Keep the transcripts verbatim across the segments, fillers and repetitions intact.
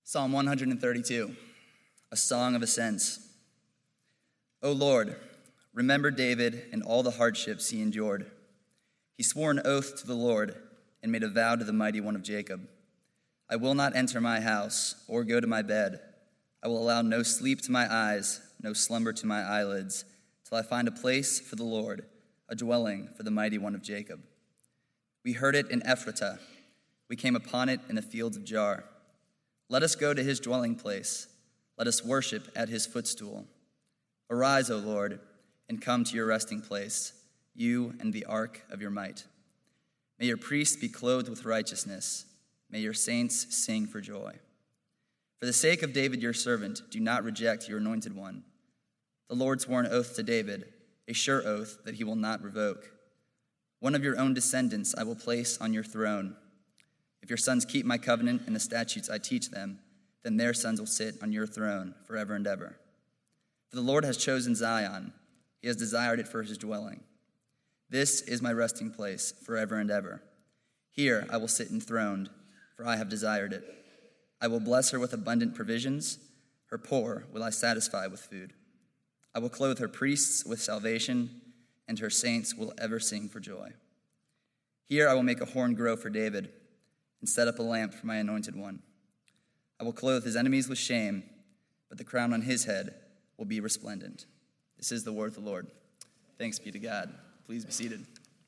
Psalm one thirty-two, a song of ascents. O Lord, remember David and all the hardships he endured. He swore an oath to the Lord and made a vow to the Mighty One of Jacob. I will not enter my house or go to my bed. I will allow no sleep to my eyes, no slumber to my eyelids, till I find a place for the Lord, a dwelling for the Mighty One of Jacob. We heard it in Ephratah. We came upon it in the fields of Jar. Let us go to his dwelling place. Let us worship at his footstool. Arise, O Lord, and come to your resting place, you and the ark of your might. May your priests be clothed with righteousness. May your saints sing for joy. For the sake of David your servant, do not reject your anointed one. The Lord swore an oath to David, a sure oath that he will not revoke. One of your own descendants I will place on your throne. If your sons keep my covenant and the statutes I teach them, then their sons will sit on your throne forever and ever. For the Lord has chosen Zion. He has desired it for his dwelling. This is my resting place forever and ever. Here I will sit enthroned, for I have desired it. I will bless her with abundant provisions. Her poor will I satisfy with food. I will clothe her priests with salvation, and her saints will ever sing for joy. Here I will make a horn grow for David, and set up a lamp for my anointed one. I will clothe his enemies with shame, but the crown on his head will be resplendent. This is the word of the Lord. Thanks be to God. Please be seated.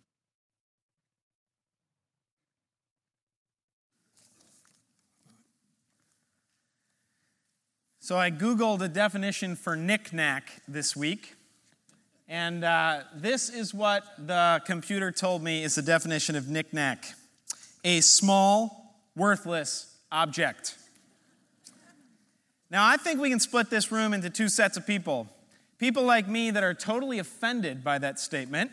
So I Googled a definition for knick-knack this week, and uh, this is what the computer told me is the definition of knick-knack. A small, worthless object. Now, I think we can split this room into two sets of people. People like me that are totally offended by that statement,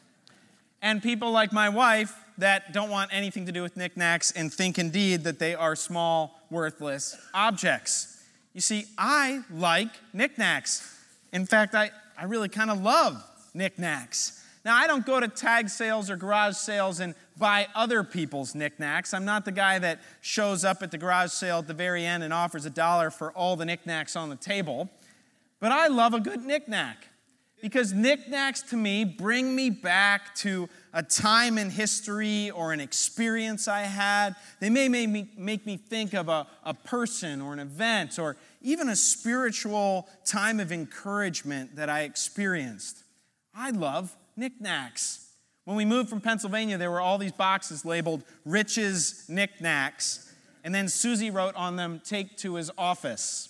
and people like my wife that don't want anything to do with knickknacks and think indeed that they are small, worthless objects. You see, I like knickknacks. In fact, I, I really kind of love knickknacks. Now, I don't go to tag sales or garage sales and buy other people's knickknacks. I'm not the guy that shows up at the garage sale at the very end and offers a dollar for all the knickknacks on the table. But I love a good knickknack because knickknacks to me bring me back to a time in history or an experience I had. They may make me, make me think of a, a person or an event or even a spiritual time of encouragement that I experienced. I love knickknacks. When we moved from Pennsylvania, there were all these boxes labeled Rich's Knickknacks, and then Susie wrote on them, "Take to his office."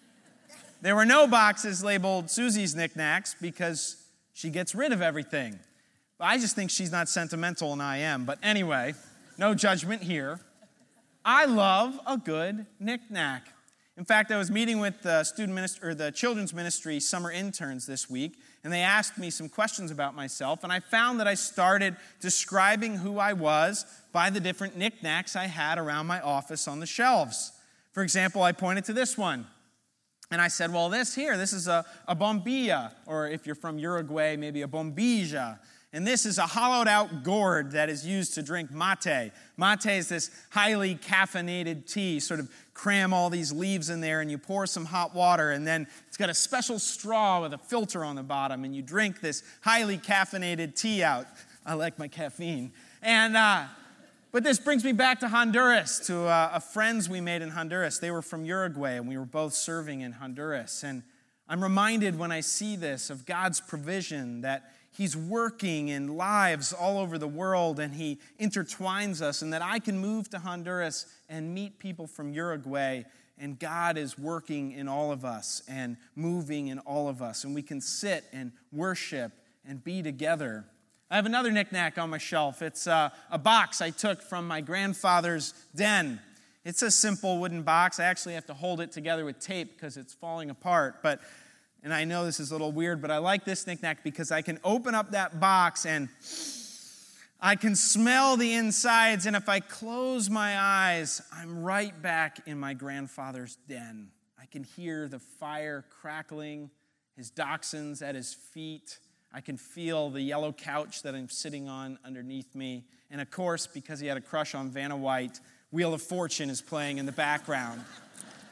There were no boxes labeled Susie's Knickknacks because she gets rid of everything. But I just think she's not sentimental, and I am. But anyway, no judgment here. I love a good knickknack. In fact, I was meeting with the student minister or the children's ministry summer interns this week, and they asked me some questions about myself, and I found that I started describing who I was by the different knickknacks I had around my office on the shelves. For example, I pointed to this one, and I said, well, this here, this is a, a bombilla, or if you're from Uruguay, maybe a bombilla. And this is a hollowed-out gourd that is used to drink mate. Mate is this highly caffeinated tea. Sort of cram all these leaves in there, and you pour some hot water, and then it's got a special straw with a filter on the bottom, and you drink this highly caffeinated tea out. I like my caffeine. And uh, but this brings me back to Honduras, to uh, a friends we made in Honduras. They were from Uruguay, and we were both serving in Honduras. And I'm reminded when I see this of God's provision that He's working in lives all over the world, and He intertwines us, and that I can move to Honduras and meet people from Uruguay, and God is working in all of us and moving in all of us, and we can sit and worship and be together. I have another knickknack on my shelf. It's uh, a box I took from my grandfather's den. It's a simple wooden box. I actually have to hold it together with tape because it's falling apart, but and I know this is a little weird, but I like this knickknack because I can open up that box and I can smell the insides, and if I close my eyes, I'm right back in my grandfather's den. I can hear the fire crackling, his dachshunds at his feet. I can feel the yellow couch that I'm sitting on underneath me. And of course, because he had a crush on Vanna White, Wheel of Fortune is playing in the background.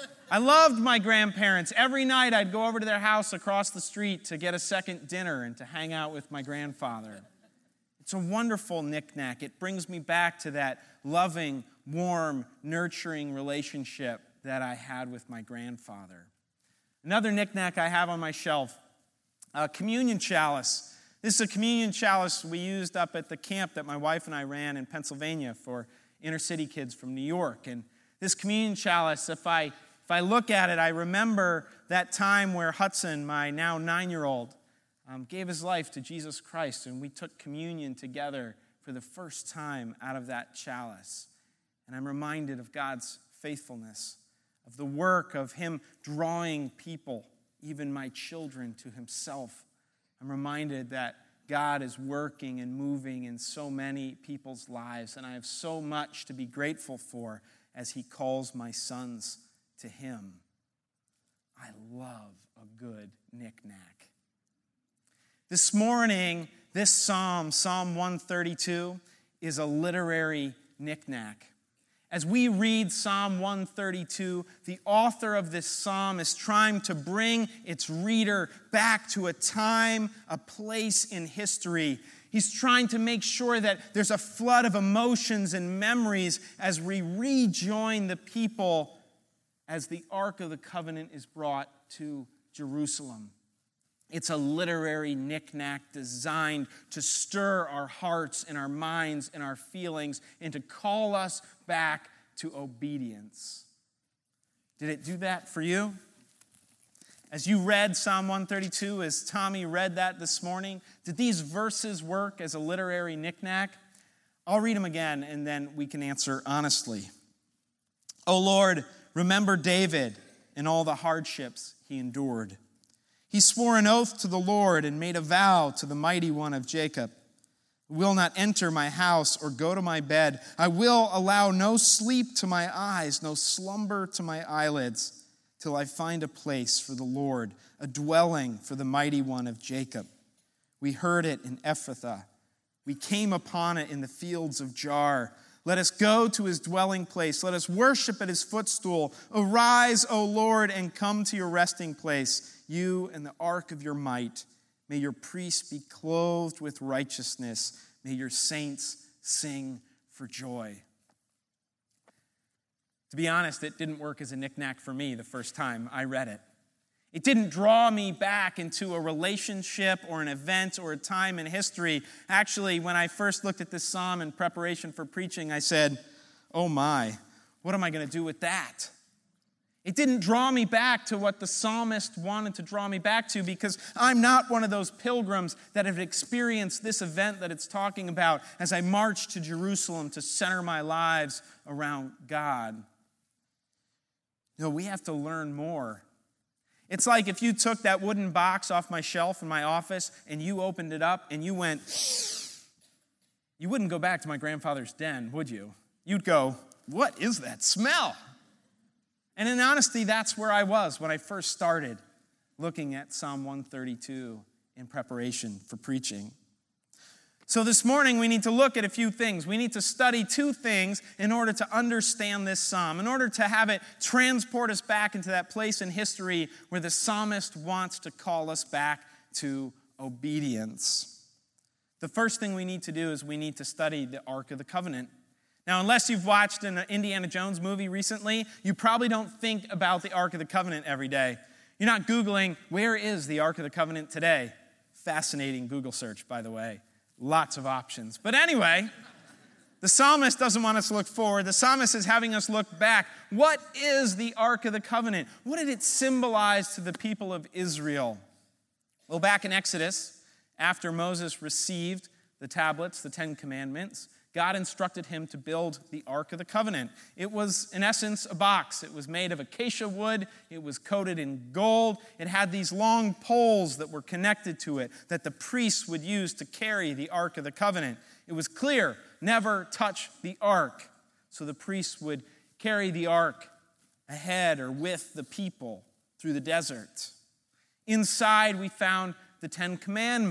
I loved my grandparents. Every night I'd go over to their house across the street to get a second dinner and to hang out with my grandfather. It's a wonderful knick-knack. It brings me back to that loving, warm, nurturing relationship that I had with my grandfather. Another knick-knack I have on my shelf, a communion chalice. This is a communion chalice we used up at the camp that my wife and I ran in Pennsylvania for inner city kids from New York. And this communion chalice, if I if I look at it, I remember that time where Hudson, my now nine-year-old, um, gave his life to Jesus Christ, and we took communion together for the first time out of that chalice. And I'm reminded of God's faithfulness, of the work of him drawing people, even my children, to himself. I'm reminded that God is working and moving in so many people's lives, and I have so much to be grateful for as he calls my sons to him. I love a good knick-knack. This morning, this psalm, Psalm one thirty-two, is a literary knick-knack. As we read Psalm one thirty-two, the author of this psalm is trying to bring its reader back to a time, a place in history. He's trying to make sure that there's a flood of emotions and memories as we rejoin the people as the Ark of the Covenant is brought to Jerusalem. It's a literary knick-knack designed to stir our hearts and our minds and our feelings and to call us back to obedience. Did it do that for you? As you read Psalm one thirty-two, as Tommy read that this morning, did these verses work as a literary knick-knack? I'll read them again and then we can answer honestly. O Lord, remember David and all the hardships he endured. He swore an oath to the Lord and made a vow to the Mighty One of Jacob. I will not enter my house or go to my bed. I will allow no sleep to my eyes, no slumber to my eyelids, till I find a place for the Lord, a dwelling for the Mighty One of Jacob. We heard it in Ephrathah. We came upon it in the fields of Jar. Let us go to his dwelling place. Let us worship at his footstool. Arise, O Lord, and come to your resting place, you and the ark of your might. May your priests be clothed with righteousness. May your saints sing for joy. To be honest, it didn't work as a knick-knack for me the first time I read it. It didn't draw me back into a relationship or an event or a time in history. Actually, when I first looked at this psalm in preparation for preaching, I said, oh my, what am I going to do with that? It didn't draw me back to what the psalmist wanted to draw me back to because I'm not one of those pilgrims that have experienced this event that it's talking about as I march to Jerusalem to center my lives around God. No, we have to learn more. It's like if you took that wooden box off my shelf in my office and you opened it up and you went, you wouldn't go back to my grandfather's den, would you? You'd go, what is that smell? And in honesty, that's where I was when I first started looking at Psalm one thirty-two in preparation for preaching. So this morning, we need to look at a few things. We need to study two things in order to understand this psalm, in order to have it transport us back into that place in history where the psalmist wants to call us back to obedience. The first thing we need to do is we need to study the Ark of the Covenant. Now, unless you've watched an Indiana Jones movie recently, you probably don't think about the Ark of the Covenant every day. You're not Googling, where is the Ark of the Covenant today? Fascinating Google search, by the way. Lots of options. But anyway, the psalmist doesn't want us to look forward. The psalmist is having us look back. What is the Ark of the Covenant? What did it symbolize to the people of Israel? Well, back in Exodus, after Moses received the tablets, the Ten Commandments, God instructed him to build the Ark of the Covenant. It was, in essence, a box. It was made of acacia wood. It was coated in gold. It had these long poles that were connected to it that the priests would use to carry the Ark of the Covenant. It was clear, never touch the Ark. So the priests would carry the Ark ahead or with the people through the desert. Inside, we found the Ten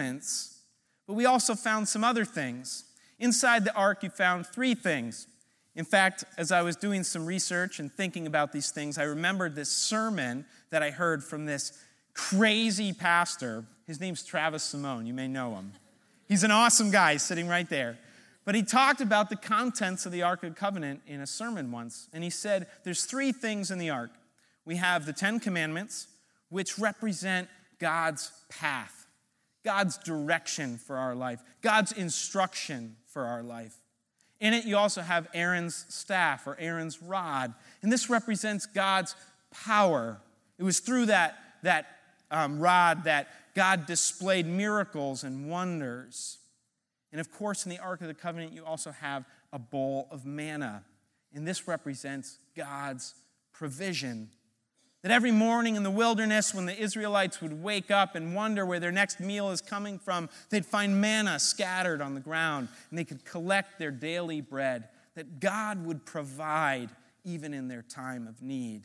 Commandments, but we also found some other things. Inside the ark, you found three things. In fact, as I was doing some research and thinking about these things, I remembered this sermon that I heard from this crazy pastor. His name's Travis Simone. You may know him. He's an awesome guy sitting right there. But he talked about the contents of the Ark of the Covenant in a sermon once. And he said, there's three things in the Ark. We have the Ten Commandments, which represent God's path, God's direction for our life, God's instruction for our life. In it, you also have Aaron's staff or Aaron's rod. And this represents God's power. It was through that, that um, rod that God displayed miracles and wonders. And of course, in the Ark of the Covenant, you also have a bowl of manna. And this represents God's provision. That every morning in the wilderness, when the Israelites would wake up and wonder where their next meal is coming from, they'd find manna scattered on the ground, and they could collect their daily bread. That God would provide even in their time of need.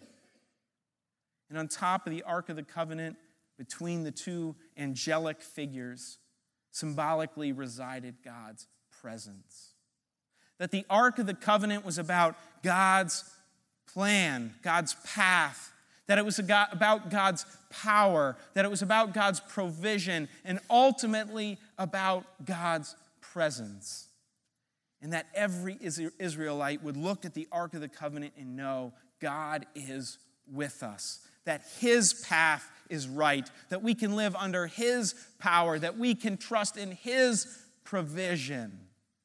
And on top of the Ark of the Covenant, between the two angelic figures, symbolically resided God's presence. That the Ark of the Covenant was about God's plan, God's path, that it was about God's power, that it was about God's provision, and ultimately about God's presence. And that every Israelite would look at the Ark of the Covenant and know God is with us, that His path is right, that we can live under His power, that we can trust in His provision.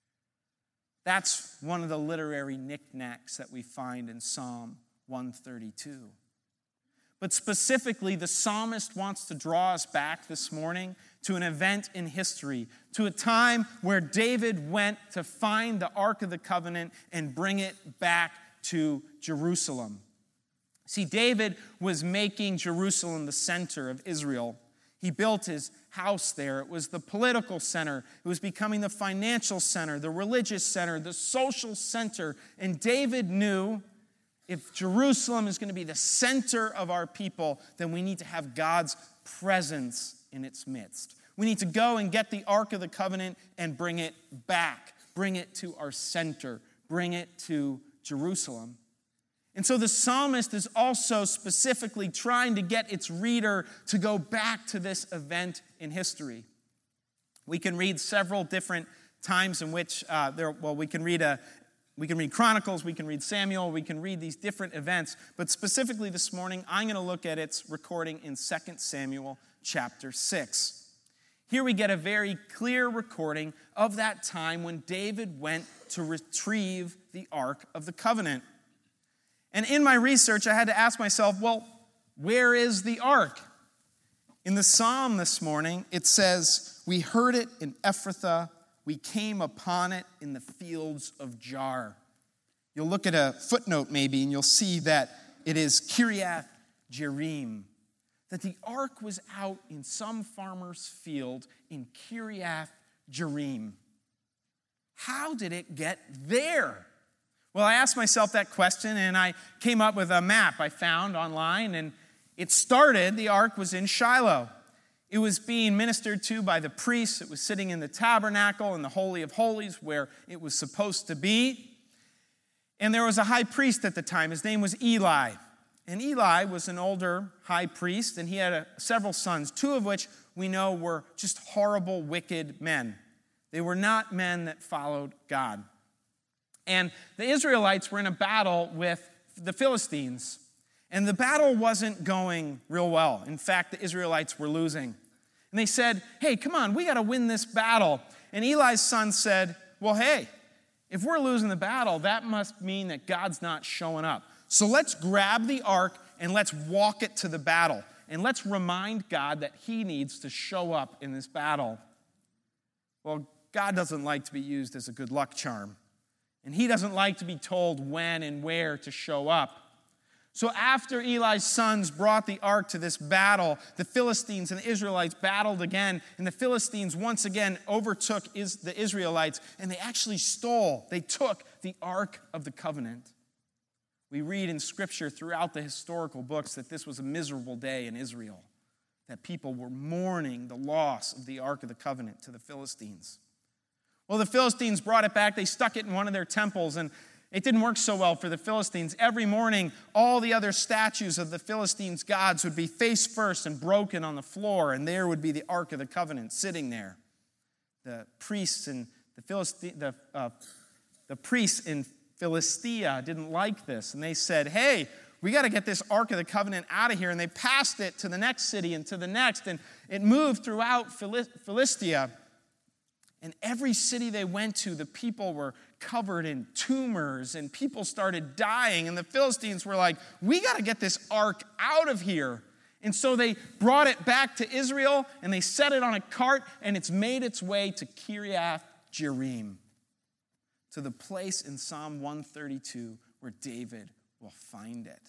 That's one of the literary knickknacks that we find in Psalm one thirty-two. But specifically, the psalmist wants to draw us back this morning to an event in history, to a time where David went to find the Ark of the Covenant and bring it back to Jerusalem. See, David was making Jerusalem the center of Israel. He built his house there. It was the political center. It was becoming the financial center, the religious center, the social center. And David knew if Jerusalem is going to be the center of our people, then we need to have God's presence in its midst. We need to go and get the Ark of the Covenant and bring it back, bring it to our center, bring it to Jerusalem. And so the psalmist is also specifically trying to get its reader to go back to this event in history. We can read several different times in which, uh, there. well, we can read a, we can read Chronicles, we can read Samuel, we can read these different events. But specifically this morning, I'm going to look at its recording in Second Samuel chapter six. Here we get a very clear recording of that time when David went to retrieve the Ark of the Covenant. And in my research, I had to ask myself, well, where is the ark? In the psalm this morning, it says, we heard it in Ephrathah, we came upon it in the fields of Jar. You'll look at a footnote maybe, and you'll see that it is Kiriath Jearim, that the ark was out in some farmer's field in Kiriath Jearim. How did it get there? Well, I asked myself that question, and I came up with a map I found online, and it started, the ark was in Shiloh. It was being ministered to by the priests. It was sitting in the tabernacle in the Holy of Holies where it was supposed to be. And there was a high priest at the time. His name was Eli. And Eli was an older high priest, and he had a, several sons, two of which we know were just horrible, wicked men. They were not men that followed God. And the Israelites were in a battle with the Philistines. And the battle wasn't going real well. In fact, the Israelites were losing. And they said, hey, come on, we got to win this battle. And Eli's son said, well, hey, if we're losing the battle, that must mean that God's not showing up. So let's grab the ark and let's walk it to the battle. And let's remind God that he needs to show up in this battle. Well, God doesn't like to be used as a good luck charm. And he doesn't like to be told when and where to show up. So after Eli's sons brought the ark to this battle, the Philistines and the Israelites battled again, and the Philistines once again overtook the Israelites, and they actually stole, they took the Ark of the Covenant. We read in Scripture throughout the historical books that this was a miserable day in Israel, that people were mourning the loss of the Ark of the Covenant to the Philistines. Well, the Philistines brought it back. They stuck it in one of their temples, and It didn't work so well for the Philistines. Every morning, all the other statues of the Philistines' gods would be face first and broken on the floor, and there would be the Ark of the Covenant sitting there. The priests in the Philistine, the, uh, the priests in Philistia didn't like this, and they said, "Hey, we got to get this Ark of the Covenant out of here." And they passed it to the next city and to the next, and it moved throughout Philistia. And every city they went to, the people were covered in tumors, and people started dying. And the Philistines were like, "We got to get this ark out of here." And so they brought it back to Israel, and they set it on a cart, and it's made its way to Kiriath Jearim, to the place in Psalm one thirty-two where David will find it.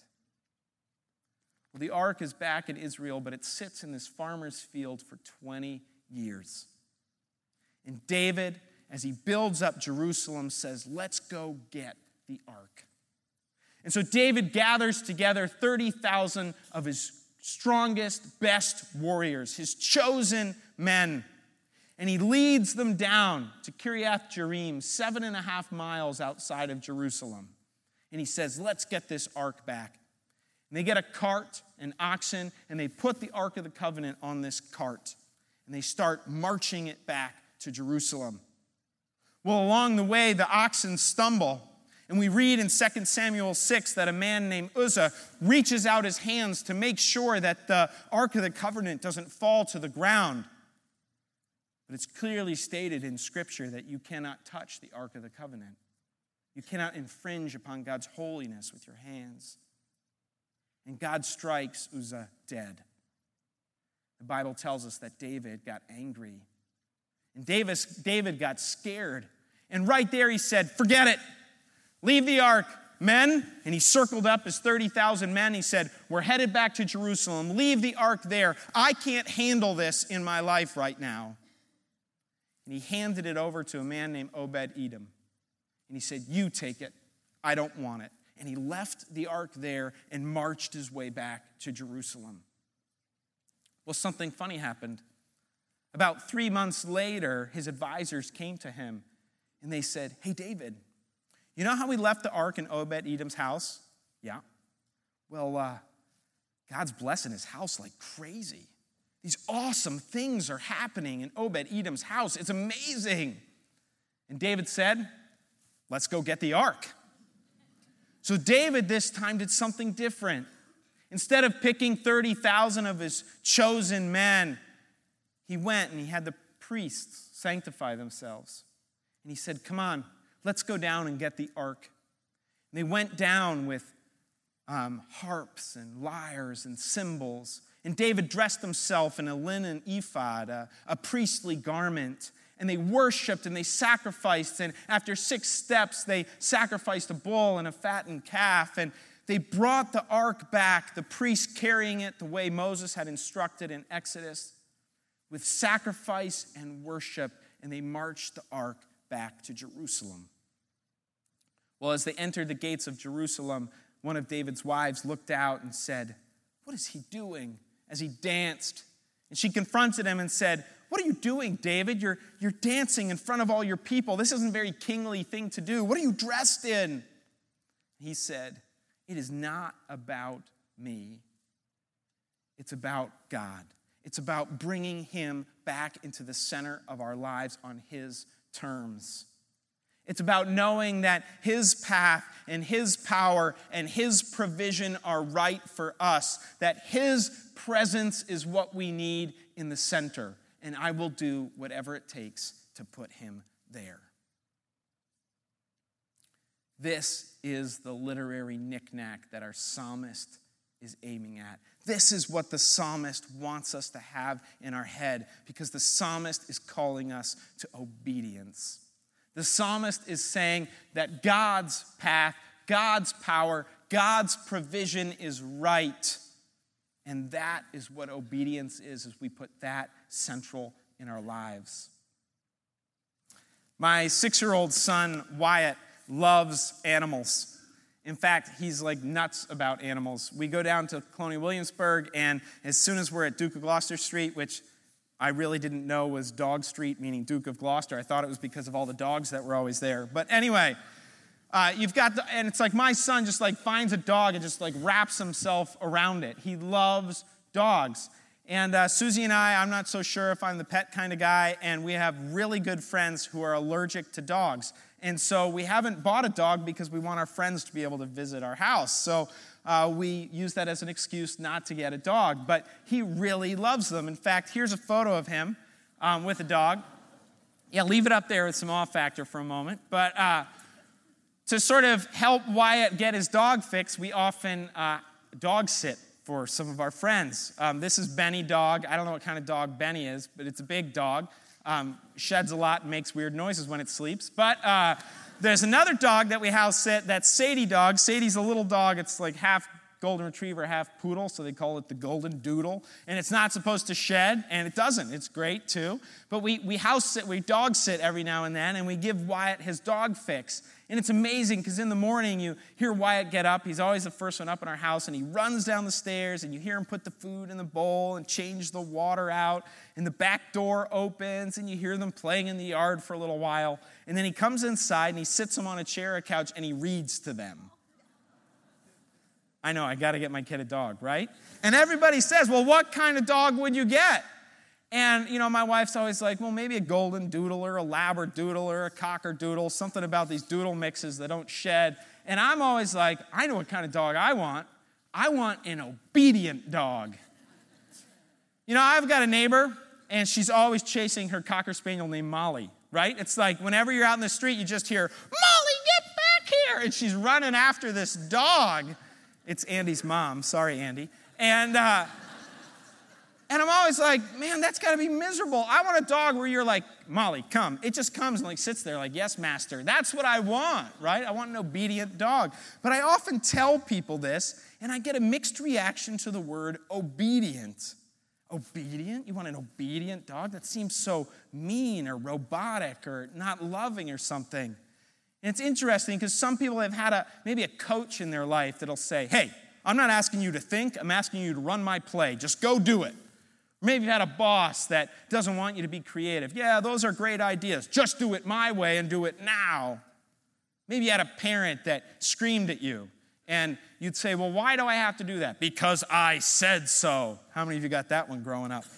Well, the ark is back in Israel, but it sits in this farmer's field for twenty years. And David, as he builds up Jerusalem, says, "Let's go get the ark." And so David gathers together thirty thousand of his strongest, best warriors, his chosen men. And he leads them down to Kiriath Jearim, seven and a half miles outside of Jerusalem. And he says, "Let's get this ark back." And they get a cart and oxen, and they put the Ark of the Covenant on this cart. And they start marching it back to Jerusalem. Well, along the way, the oxen stumble. And we read in Second Samuel six that a man named Uzzah reaches out his hands to make sure that the Ark of the Covenant doesn't fall to the ground. But it's clearly stated in Scripture that you cannot touch the Ark of the Covenant. You cannot infringe upon God's holiness with your hands. And God strikes Uzzah dead. The Bible tells us that David got angry. And Davis, David got scared. And right there he said, "Forget it. Leave the ark, men." And he circled up his thirty thousand men. He said, "We're headed back to Jerusalem. Leave the ark there. I can't handle this in my life right now." And he handed it over to a man named Obed-Edom. And he said, "You take it. I don't want it." And he left the ark there and marched his way back to Jerusalem. Well, something funny happened. About three months later, his advisors came to him, and they said, "Hey, David, you know how we left the ark in Obed-Edom's house?" "Yeah." "Well, uh, God's blessing his house like crazy. These awesome things are happening in Obed-Edom's house. It's amazing." And David said, "Let's go get the ark." So David this time did something different. Instead of picking thirty thousand of his chosen men, he went and he had the priests sanctify themselves. And he said, "Come on, let's go down and get the ark." And they went down with um, harps and lyres and cymbals. And David dressed himself in a linen ephod, a, a priestly garment. And they worshiped and they sacrificed. And after six steps, they sacrificed a bull and a fattened calf. And they brought the ark back, the priests carrying it the way Moses had instructed in Exodus, with sacrifice and worship. And they marched the ark back to Jerusalem. Well, as they entered the gates of Jerusalem, one of David's wives looked out and said, "What is he doing?" as he danced. And she confronted him and said, "What are you doing, David? You're, you're dancing in front of all your people. This isn't a very kingly thing to do. What are you dressed in?" He said, "It is not about me. It's about God. It's about bringing him back into the center of our lives on his terms. It's about knowing that his path and his power and his provision are right for us, that his presence is what we need in the center, and I will do whatever it takes to put him there." This is the literary knickknack that our psalmist is aiming at. This is what the psalmist wants us to have in our head, because the psalmist is calling us to obedience. The psalmist is saying that God's path, God's power, God's provision is right. And that is what obedience is, as we put that central in our lives. My six-year-old son, Wyatt, loves animals. In fact, he's like nuts about animals. We go down to Colonial Williamsburg, and as soon as we're at Duke of Gloucester Street, which I really didn't know was Dog Street, meaning Duke of Gloucester. I thought it was because of all the dogs that were always there. But anyway, Uh, you've got, the, and it's like my son just like finds a dog and just like wraps himself around it. He loves dogs. And uh, Susie and I, I'm not so sure if I'm the pet kind of guy, and we have really good friends who are allergic to dogs. And so we haven't bought a dog because we want our friends to be able to visit our house. So uh, we use that as an excuse not to get a dog. But he really loves them. In fact, here's a photo of him um, with a dog. Yeah, leave it up there with some awe factor for a moment. But uh, to sort of help Wyatt get his dog fix, we often uh, dog sit for some of our friends. Um, this is Benny dog. I don't know what kind of dog Benny is, but it's a big dog. Um, sheds a lot and makes weird noises when it sleeps. But uh, there's another dog that we house sit, that's Sadie dog. Sadie's a little dog. It's like half golden retriever, half poodle, so they call it the golden doodle. And it's not supposed to shed, and it doesn't. It's great, too. But we, we house sit, we dog sit every now and then, and we give Wyatt his dog fix. And it's amazing because in the morning you hear Wyatt get up. He's always the first one up in our house, and he runs down the stairs, and you hear him put the food in the bowl and change the water out. And the back door opens, and you hear them playing in the yard for a little while. And then he comes inside, and he sits them on a chair or a couch, and he reads to them. I know, I got to get my kid a dog, right? And everybody says, well, what kind of dog would you get? And, you know, my wife's always like, well, maybe a golden doodler, a labradoodle, a cockerdoodle, something about these doodle mixes that don't shed. And I'm always like, I know what kind of dog I want. I want an obedient dog. You know, I've got a neighbor, and she's always chasing her cocker spaniel named Molly, right? It's like whenever you're out in the street, you just hear, Molly, get back here! And she's running after this dog. It's Andy's mom. Sorry, Andy. And uh, and I'm always like, man, that's got to be miserable. I want a dog where you're like, Molly, come. It just comes and like sits there like, yes, master. That's what I want, right? I want an obedient dog. But I often tell people this, and I get a mixed reaction to the word obedient. Obedient? You want an obedient dog? That seems so mean or robotic or not loving or something. And it's interesting because some people have had a maybe a coach in their life that'll say, hey, I'm not asking you to think, I'm asking you to run my play. Just go do it. Or maybe you've had a boss that doesn't want you to be creative. Yeah, those are great ideas. Just do it my way and do it now. Maybe you had a parent that screamed at you and you'd say, well, why do I have to do that? Because I said so. How many of you got that one growing up?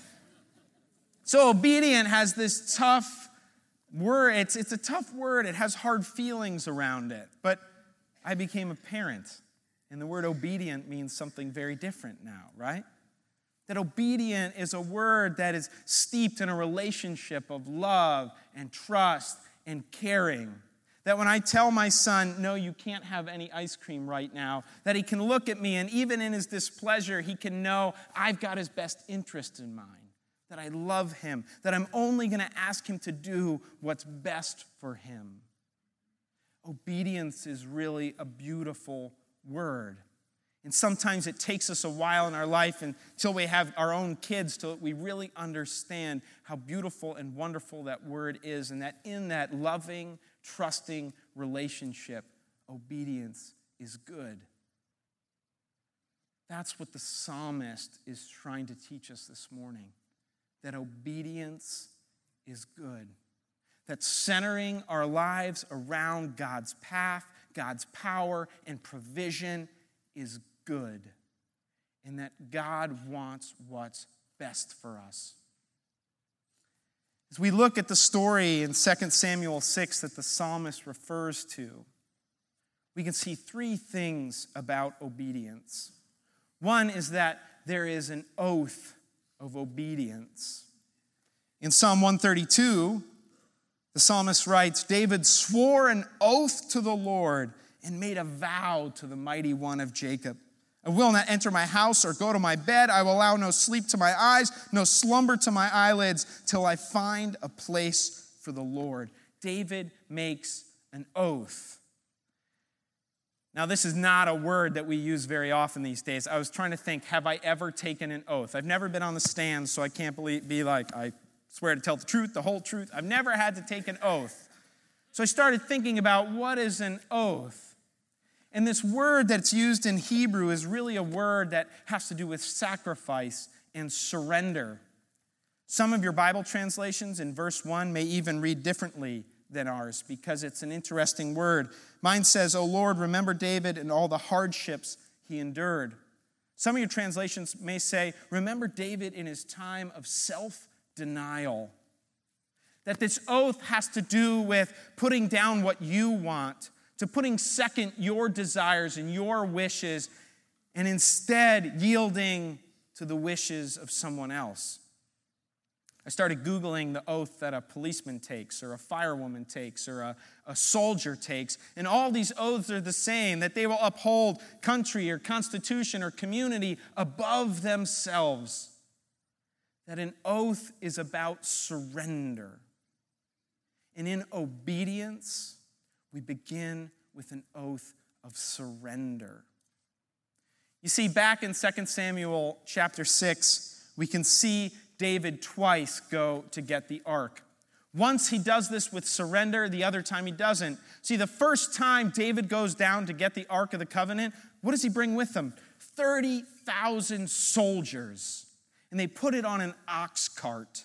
So obedient has this tough word. It's, it's a tough word. It has hard feelings around it. But I became a parent, and the word obedient means something very different now, right? That obedient is a word that is steeped in a relationship of love and trust and caring. That when I tell my son, no, you can't have any ice cream right now, that he can look at me, and even in his displeasure, he can know I've got his best interest in mind. That I love him, that I'm only going to ask him to do what's best for him. Obedience is really a beautiful word. And sometimes it takes us a while in our life until we have our own kids, till we really understand how beautiful and wonderful that word is, and that in that loving, trusting relationship, obedience is good. That's what the psalmist is trying to teach us this morning. That obedience is good. That centering our lives around God's path, God's power, and provision is good. And that God wants what's best for us. As we look at the story in Second Samuel six that the psalmist refers to, we can see three things about obedience. One is that there is an oath of obedience. In Psalm one thirty-two, the psalmist writes, David swore an oath to the Lord and made a vow to the mighty one of Jacob. I will not enter my house or go to my bed. I will allow no sleep to my eyes, no slumber to my eyelids, till I find a place for the Lord. David makes an oath. Now, this is not a word that we use very often these days. I was trying to think, have I ever taken an oath? I've never been on the stand, so I can't believe, be like, I swear to tell the truth, the whole truth. I've never had to take an oath. So I started thinking about what is an oath. And this word that's used in Hebrew is really a word that has to do with sacrifice and surrender. Some of your Bible translations in verse one may even read differently. than ours because it's an interesting word. Mine says, "O Lord, remember David and all the hardships he endured." Some of your translations may say, "Remember David in his time of self-denial." That this oath has to do with putting down what you want, to putting second your desires and your wishes, and instead yielding to the wishes of someone else. I started Googling the oath that a policeman takes or a firewoman takes or a, a soldier takes. And all these oaths are the same, that they will uphold country or constitution or community above themselves. That an oath is about surrender. And in obedience, we begin with an oath of surrender. You see, back in Second Samuel chapter six, we can see David twice go to get the ark. Once he does this with surrender, the other time he doesn't. See, the first time David goes down to get the Ark of the Covenant, what does he bring with him? thirty thousand soldiers. And they put it on an ox cart.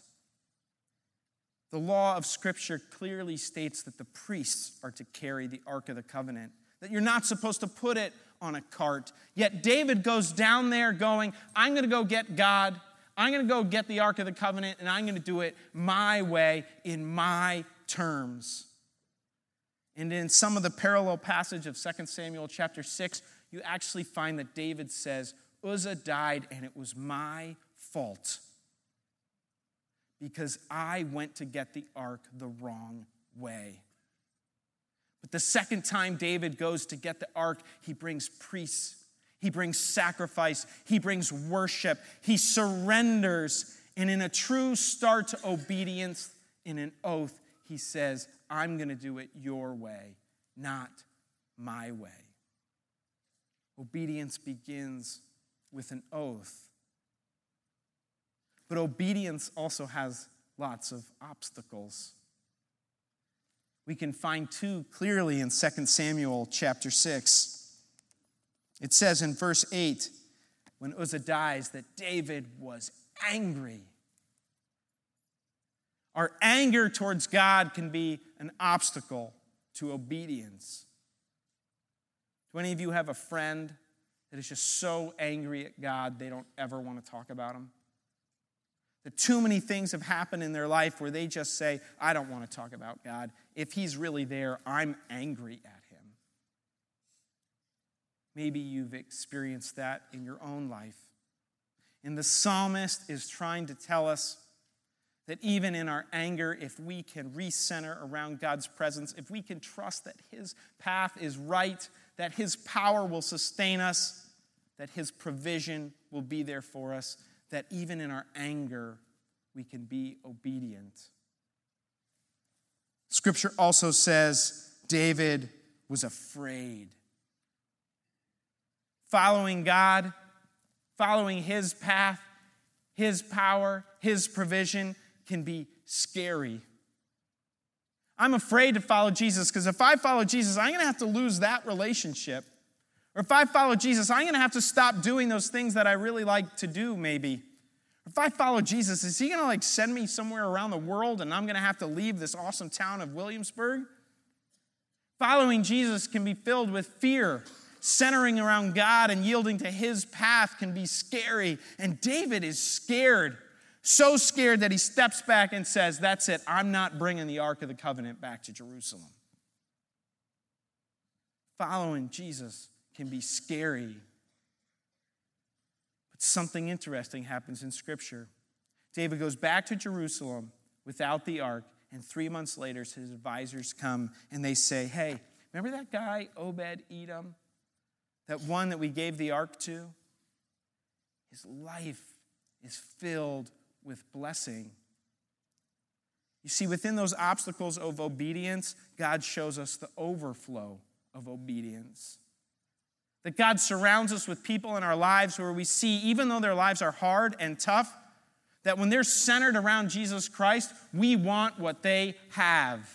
The law of Scripture clearly states that the priests are to carry the Ark of the Covenant, that you're not supposed to put it on a cart. Yet David goes down there going, I'm going to go get God. I'm going to go get the Ark of the Covenant, and I'm going to do it my way, in my terms. And in some of the parallel passage of Second Samuel chapter six, you actually find that David says, Uzzah died, and it was my fault because I went to get the ark the wrong way. But the second time David goes to get the ark, he brings priests. He brings sacrifice. He brings worship. He surrenders. And in a true start to obedience, in an oath, he says, I'm going to do it your way, not my way. Obedience begins with an oath. But obedience also has lots of obstacles. We can find two clearly in Second Samuel chapter six. It says in verse eight, when Uzzah dies, that David was angry. Our anger towards God can be an obstacle to obedience. Do any of you have a friend that is just so angry at God they don't ever want to talk about him? That too many things have happened in their life where they just say, I don't want to talk about God. If he's really there, I'm angry at him. Maybe you've experienced that in your own life. And the psalmist is trying to tell us that even in our anger, if we can recenter around God's presence, if we can trust that his path is right, that his power will sustain us, that his provision will be there for us, that even in our anger, we can be obedient. Scripture also says David was afraid. Following God, following his path, his power, his provision can be scary. I'm afraid to follow Jesus because if I follow Jesus, I'm going to have to lose that relationship. Or if I follow Jesus, I'm going to have to stop doing those things that I really like to do, maybe. If I follow Jesus, is he going to like send me somewhere around the world and I'm going to have to leave this awesome town of Williamsburg? Following Jesus can be filled with fear. Centering around God and yielding to his path can be scary. And David is scared. So scared that he steps back and says, that's it, I'm not bringing the Ark of the Covenant back to Jerusalem. Following Jesus can be scary. But something interesting happens in Scripture. David goes back to Jerusalem without the ark, and three months later his advisors come and they say, hey, remember that guy, Obed-Edom? That one that we gave the ark to? His life is filled with blessing. You see, within those obstacles of obedience, God shows us the overflow of obedience. That God surrounds us with people in our lives where we see, even though their lives are hard and tough, that when they're centered around Jesus Christ, we want what they have.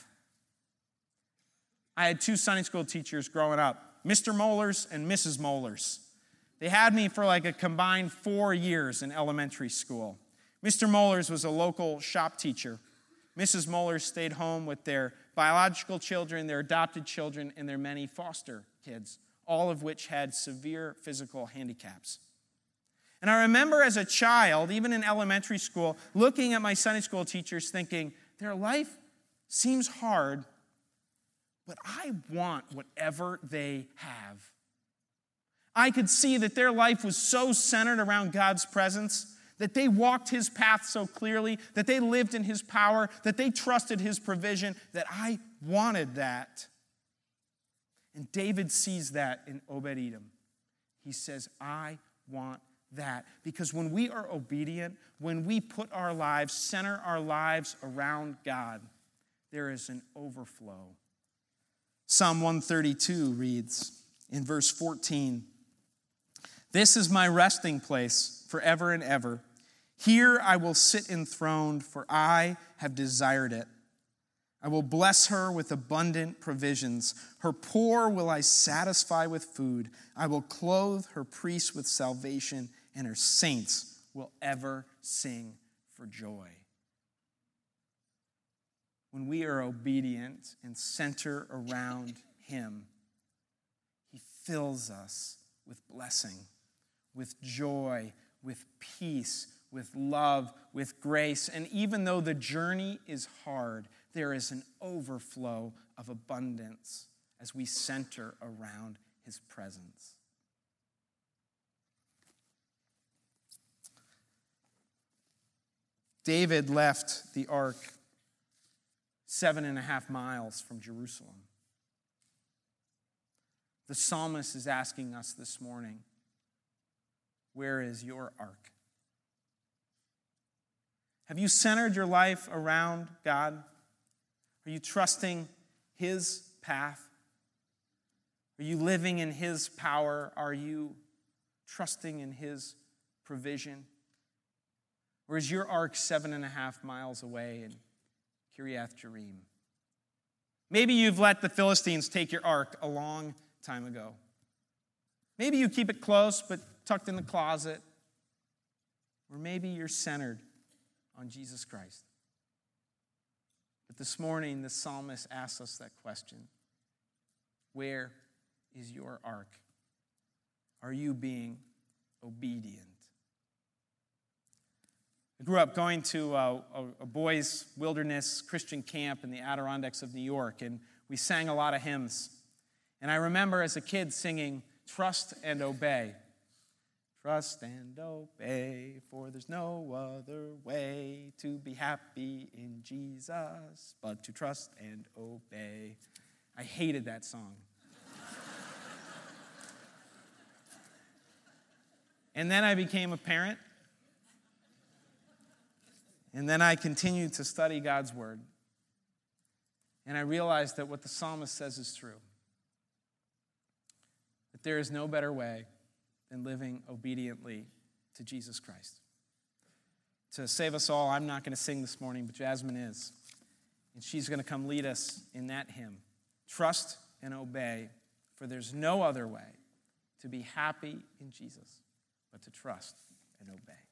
I had two Sunday school teachers growing up, Mister Mollers and Missus Mollers. They had me for like a combined four years in elementary school. Mister Mollers was a local shop teacher. Missus Moeller stayed home with their biological children, their adopted children, and their many foster kids, all of which had severe physical handicaps. And I remember as a child, even in elementary school, looking at my Sunday school teachers thinking, their life seems hard, but I want whatever they have. I could see that their life was so centered around God's presence, that they walked his path so clearly, that they lived in his power, that they trusted his provision, that I wanted that. And David sees that in Obed-Edom. He says, I want that. Because when we are obedient, when we put our lives, center our lives around God, there is an overflow. Psalm one thirty-two reads in verse fourteen, this is my resting place forever and ever. Here I will sit enthroned, for I have desired it. I will bless her with abundant provisions. Her poor will I satisfy with food. I will clothe her priests with salvation, and her saints will ever sing for joy. When we are obedient and center around him, he fills us with blessing, with joy, with peace, with love, with grace. And even though the journey is hard, there is an overflow of abundance as we center around his presence. David left the ark seven and a half miles from Jerusalem. The psalmist is asking us this morning, where is your ark? Have you centered your life around God? Are you trusting his path? Are you living in his power? Are you trusting in his provision? Or is your ark seven and a half miles away in Kiriath Jearim? Maybe you've let the Philistines take your ark a long time ago. Maybe you keep it close but tucked in the closet. Or maybe you're centered on Jesus Christ. But this morning, the psalmist asks us that question. Where is your ark? Are you being obedient? I grew up going to a, a, a boys' wilderness Christian camp in the Adirondacks of New York, and we sang a lot of hymns. And I remember as a kid singing, Trust and Obey. Trust and obey, for there's no other way to be happy in Jesus but to trust and obey. I hated that song. And then I became a parent. And then I continued to study God's word. And I realized that what the psalmist says is true. That there is no better way than living obediently to Jesus Christ. To save us all, I'm not going to sing this morning, but Jasmine is. And she's going to come lead us in that hymn. Trust and obey, for there's no other way to be happy in Jesus but to trust and obey.